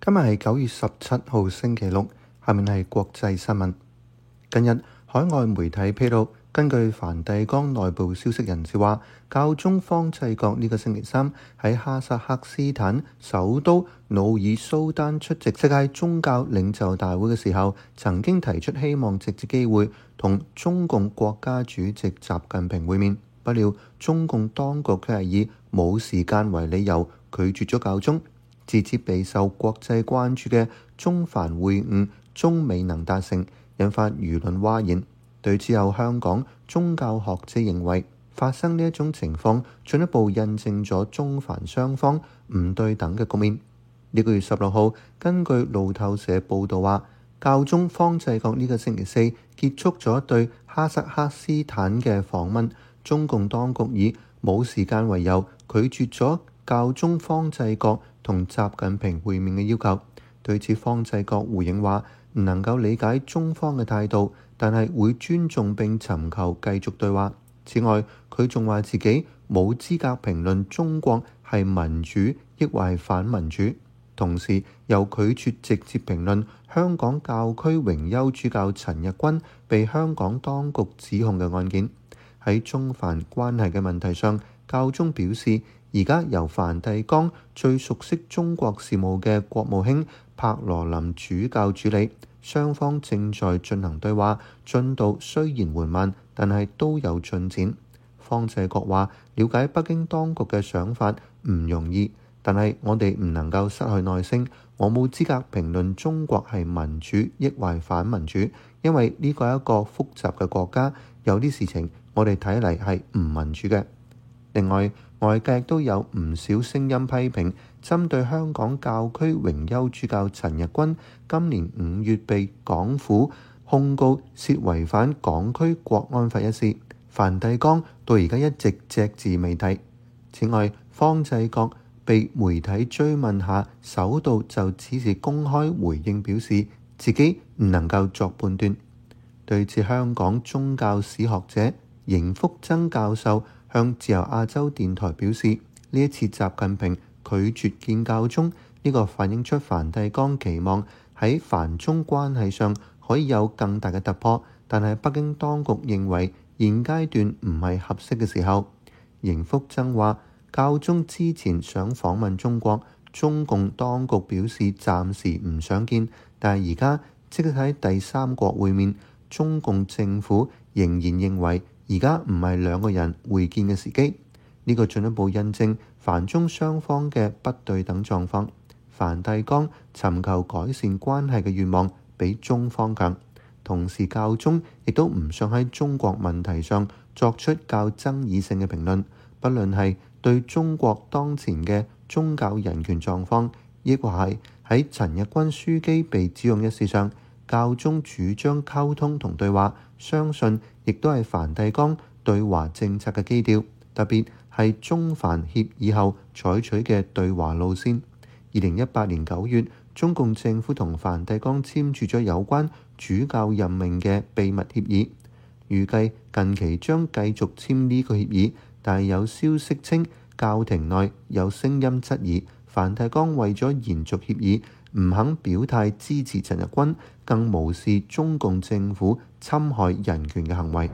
今日係9月17號星期六，下面係國際新聞。近日，海外媒體披露，根據梵蒂岡內部消息人士話，教宗方濟各呢個星期三喺哈薩克斯坦首都努爾蘇丹出席世界宗教領袖大會嘅時候，曾經提出希望藉此機會同中共國家主席習近平會面。不料，中共當局卻係以冇時間為理由拒絕咗教宗。自此備受國際關注嘅中梵會晤終未能達成，引發輿論譁然。對此有香港宗教學者認為，發生呢一種情況進一步印證咗中梵雙方唔對等嘅局面。呢個月16號，根據路透社報導話，教宗方濟各呢個星期四結束咗對哈薩克斯坦嘅訪問，中共當局以冇時間為由拒絕咗教宗方濟各同習近平會面嘅要求。對此，方濟各回應話唔能夠理解中方嘅態度，但係會尊重並尋求繼續對話。此外，佢仲話自己冇資格評論中國係民主抑或係反民主，同時又拒絕直接評論香港教區榮休主教陳日君被香港當局指控嘅案件。喺中梵關係嘅問題上，教宗表示，而家由梵蒂岡最熟悉中國事務嘅國務卿柏羅林主教主理，雙方正在進行對話，進度雖然緩慢，但係都有進展。方濟各話：了解北京當局嘅想法唔容易，但係我哋唔能夠失去耐性。我冇資格評論中國係民主抑或反民主，因為呢個係一個複雜嘅國家，有啲事情我哋睇嚟係唔民主嘅。另外，外界都有唔少聲音批評，針對香港教區榮休主教陳日君今年5月被港府控告涉違反港區國安法一事，梵蒂岡到而家一直隻字未提。此外，方濟各被媒體追問下，首度就只是公開回應，表示自己唔能夠作判斷。對此，香港宗教史學者邢福增教授向自由亞洲電台表示，呢一次習近平拒絕見教宗，呢個反映出梵蒂岡期望喺梵中關係上可以有更大嘅突破，但係北京當局認為現階段唔係合適嘅時候。邢福增話，教宗之前想訪問中國，中共當局表示暫時唔想見，但係而家即使喺第三國會面，中共政府仍然認為而家唔係兩個人會見嘅時機。呢個進一步印證梵中雙方嘅不對等狀況。梵蒂岡尋求改善關係嘅願望比中方強，同時教宗亦都唔想喺中國問題上作出較爭議性嘅評論，不論係對中國當前嘅宗教人權狀況，亦或係喺陳日君樞機被指控一事上，教宗主張溝通同對話，相信亦都係梵蒂岡對華政策嘅基調，特別係中梵協議後採取嘅對華路線。2018年9月，中共政府同梵蒂岡簽署咗有關主教任命嘅秘密協議，預計近期將繼續簽呢個協議，但係有消息稱教廷內有聲音質疑梵蒂岡為咗延續協議，唔肯表態支持陳日君，更無視中共政府侵害人權嘅行為。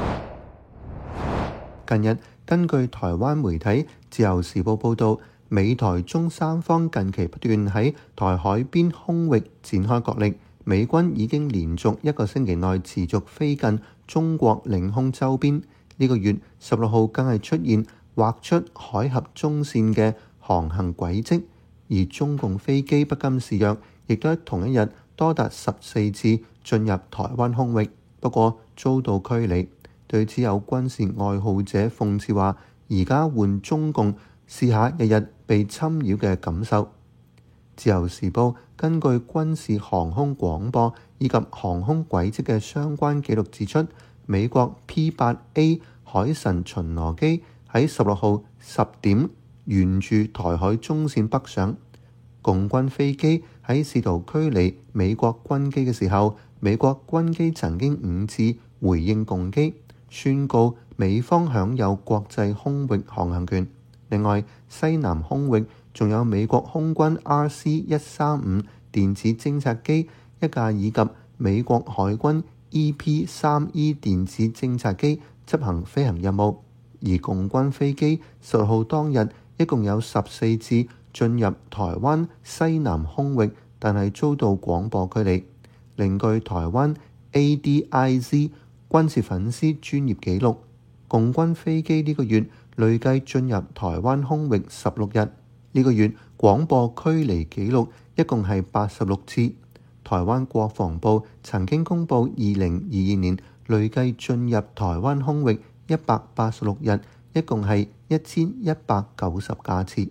近日，根據台灣媒體《自由時報》報導，美台中三方近期不斷喺台海邊空域展開角力，美軍已經連續1個星期內持續飛近中國領空周邊。呢個月16號更係出現劃出海峽中線嘅航行軌跡，而中共飛機不甘示弱，亦都喺同一日多達14次進入台灣空域，不過遭到驅離。對此有軍事愛好者諷刺話，而家換中共試下日日被侵擾嘅感受。自由時報根據軍事航空廣播以及航空軌跡嘅相關記錄指出，美國 P-8A 海神巡邏機喺16號10點沿住台海中線北上，共軍飛機喺試圖驅離美國軍機嘅時候，美國軍機曾經5次回應共機，宣告美方享有國際空域航行權。另外，西南空域仲有美國空軍 RC-135電子偵察機一架，以及美國海軍 EP-3E 電子偵察機執行飛行任務。而共軍飛機10號當日一共有14次進入台灣西南空域，但係遭到廣播驅離。另據台灣 ADIZ 軍事粉絲專頁記錄，共軍飛機呢個月累計進入台灣空域16日。呢個月廣播驅離記錄一共係86次。台灣國防部曾經公布2022年累計進入台灣空域186日，一共係1190架次。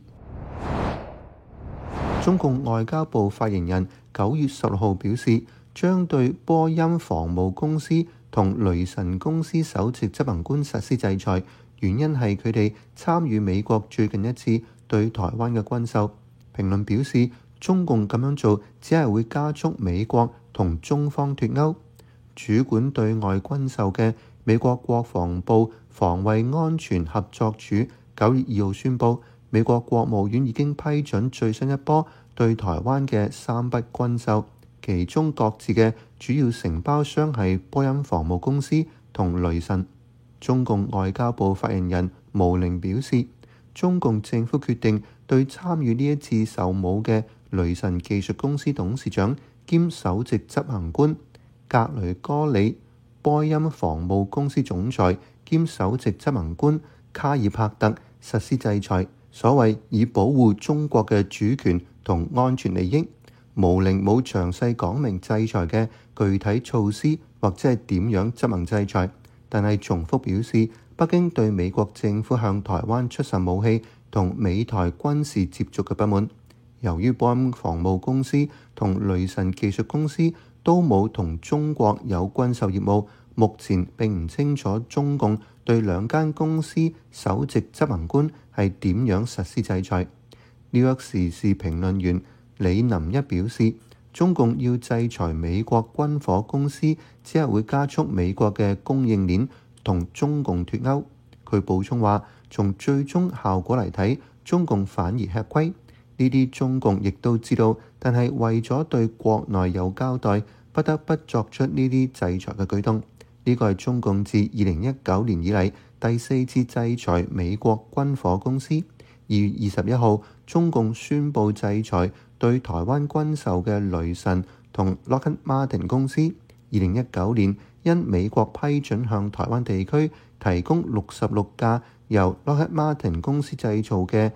中共外交部發言人9月16號表示，將對波音防務公司同雷神公司首席執行官實施制裁，原因係佢哋參與美國最近一次對台灣嘅軍售。評論表示，中共咁樣做只係會加速美國同中方脫鈎。主管對外軍售嘅美國國防部防衛安全合作處9月2號宣布，美國國務院已經批准最新一波對台灣嘅3筆軍售，其中各自嘅主要承包商係波音防務公司同雷神。中共外交部發言人毛寧表示，中共政府決定對參與呢一次售武嘅雷神技術公司董事長兼首席執行官格雷戈里、波音防務公司總裁兼首席執行官卡爾帕特實施制裁，所謂以保護中國嘅主權同安全利益。毛寧冇詳細講明制裁嘅具體措施或者係點樣執行制裁，但係重複表示北京對美國政府向台灣出售武器同美台軍事接觸嘅不滿。由於波音防務公司同雷神技術公司都冇同中國有軍售業務，目前並唔清楚中共對兩間公司首席執行官係點樣實施制裁。紐約時事評論員李林一表示，中共要制裁美國軍火公司，只係會加速美國嘅供應鏈同中共脫鈎。佢補充話，從最終效果嚟睇，中共反而吃虧。呢啲中共亦都知道，但係為咗對國內有交代，不得不作出呢啲制裁嘅舉動。呢個係中共自2019年以嚟第4次制裁美國軍火公司。2月21號，中共宣布制裁對台灣軍售嘅雷神同 Lockheed Martin 公司。2019年因美國批准向台灣地區提供66架由 Lockheed Martin 公司製造嘅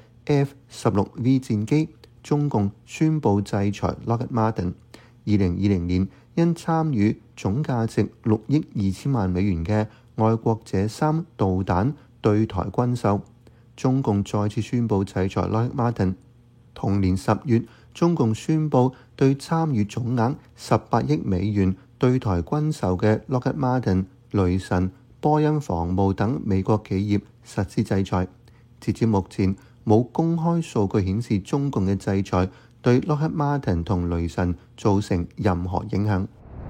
F-16V 戰機，中共宣布制裁 Lockheed Martin。2020年因參與總價值6億2千萬美元嘅愛國者3導彈對台軍售，中共再次宣布制裁 Lockheed Martin。同年10月，中共宣布對參與總額18億美元對台軍售嘅 Lockheed Martin、雷神、波音防務等美國企業實施制裁。截至目前，冇公開數據顯示中共嘅制裁對 Lockheed Martin 同雷神造成任何影響。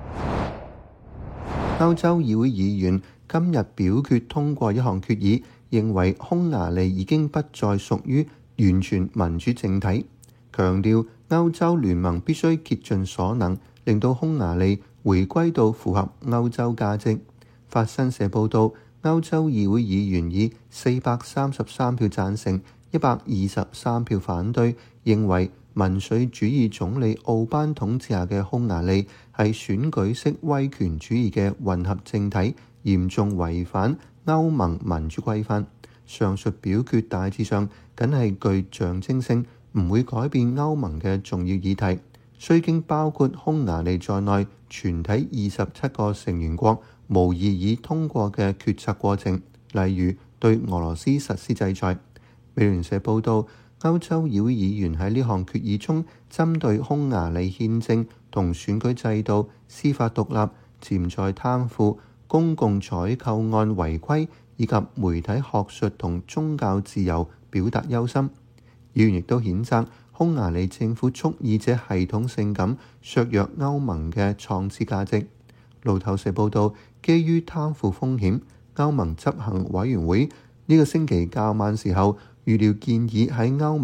歐洲議會議員今日表決通過一項決議，認為匈牙利已經不再屬於完全民主政體，強調歐洲聯盟必須竭盡所能，令到匈牙利回歸到符合歐洲價值。法新社報導，歐洲議會議員以433票贊成、123票反對，認為民粹主義總理奧班統治下嘅匈牙利係選舉式威權主義嘅混合政體，嚴重違反歐盟民主規範。上述表決大致上僅係具象徵性，唔會改變歐盟嘅重要議題。雖經包括匈牙利在內全體27個成員國無異議通過嘅決策過程，例如對俄羅斯實施制裁。美聯社報導，歐洲議會議員喺呢項決議中，針對匈牙利憲政同選舉制度、司法獨立、潛在貪腐、公共採購案違規以及媒體學術同宗教自由表達憂心。議員亦都譴責匈牙利政府蓄意者系統性咁削弱歐盟嘅創始價值。路透社報導，基於貪腐風險，歐盟執行委員會呢個星期較晚時候預料建議喺歐盟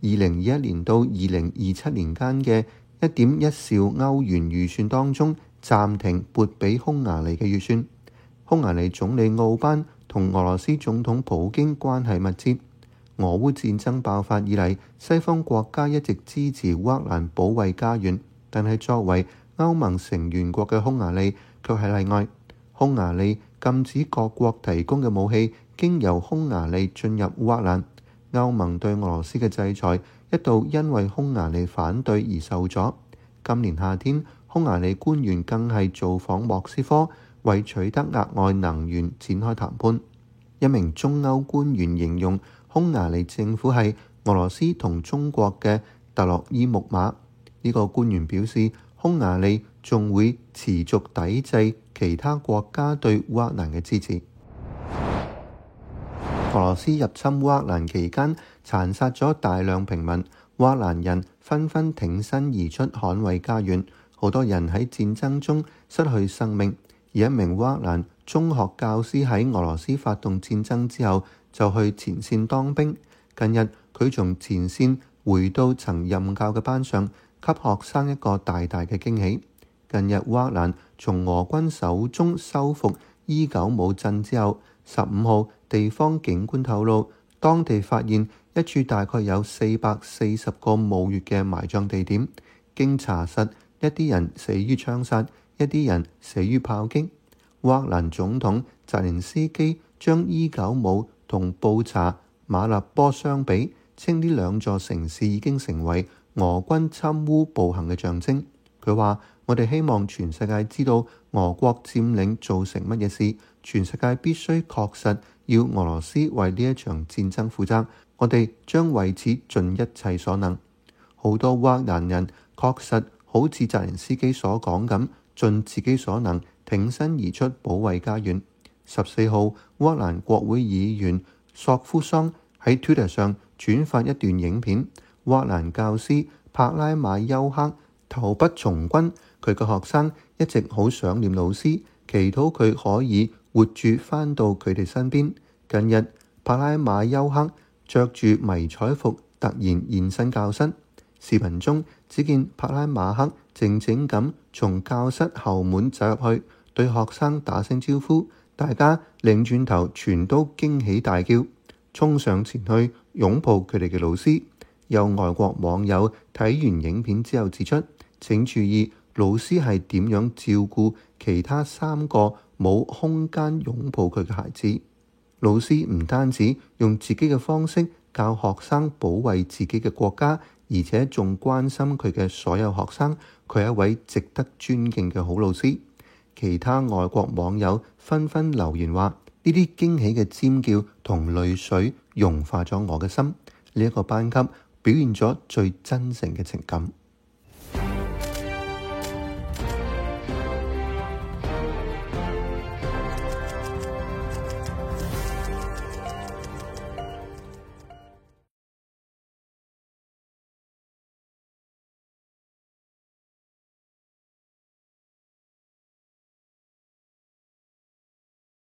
2021年到2027年間嘅1.1兆歐元預算當中暫停撥俾匈牙利嘅預算。匈牙利總理奧班同俄羅斯總統普京關係密切。俄烏戰爭爆發以嚟，西方國家一直支持烏克蘭保衛家園，但係作為歐盟成員國嘅匈牙利卻係例外。匈牙利禁止各國提供嘅武器經由匈牙利進入烏克蘭。歐盟對俄羅斯嘅制裁一度因為匈牙利反對而受阻。今年夏天，匈牙利官員更係造訪莫斯科，為取得額外能源展開談判。一名中歐官員形容匈牙利政府係俄羅斯同中國嘅特洛伊木馬。呢個官員表示，匈牙利仲會持續抵制其他國家對烏克蘭嘅支持。俄羅斯入侵烏克蘭期間，殘殺咗大量平民，烏克蘭人紛紛挺身而出捍衛家園，好多人喺戰爭中失去生命。而一名烏克蘭中學教師喺俄羅斯發動戰爭之後就去前線當兵。近日佢從前線回到曾任教嘅班上，給學生一個大大嘅驚喜。近日烏克蘭從俄軍手中收復伊久姆鎮之後，15號地方警官透露，當地發現一處大概有440個墓穴嘅埋葬地點。經查實，一啲人死於槍殺，一啲人死於炮擊。烏克蘭總統澤連斯基將伊久姆同布查、馬立波相比，稱呢兩座城市已經成為俄軍侵烏暴行嘅象徵。佢話：我哋希望全世界知道俄國佔領造成乜嘢事，全世界必須確實要俄羅斯為呢一場戰爭負責。我哋將為此盡一切所能。好多烏克蘭人確實好似澤連斯基所講咁，盡自己所能挺身而出保衛家園。14號，烏克蘭國會議員索夫桑喺 Twitter 上轉發一段影片，烏克蘭教師帕拉馬丘克投筆從軍，佢嘅學生一直好想念老師，祈禱佢可以活住返到佢哋身邊。近日，帕拉馬丘克着住迷彩服突然現身教室，視頻中只見帕拉馬克靜靜咁從教室後門走入去，對學生打聲招呼，大家擰轉頭全都驚喜大叫，衝上前去擁抱佢哋嘅老師。有外國網友睇完影片之後指出，請注意老師係點樣照顧其他3個冇空間擁抱佢嘅孩子。老師唔單止用自己嘅方式教學生保衛自己嘅國家，而且仲關心佢嘅所有學生。佢係一位值得尊敬嘅好老師。其他外國網友紛紛留言話：呢啲驚喜嘅尖叫同淚水融化咗我嘅心。呢一個班級表現咗最真誠嘅情感。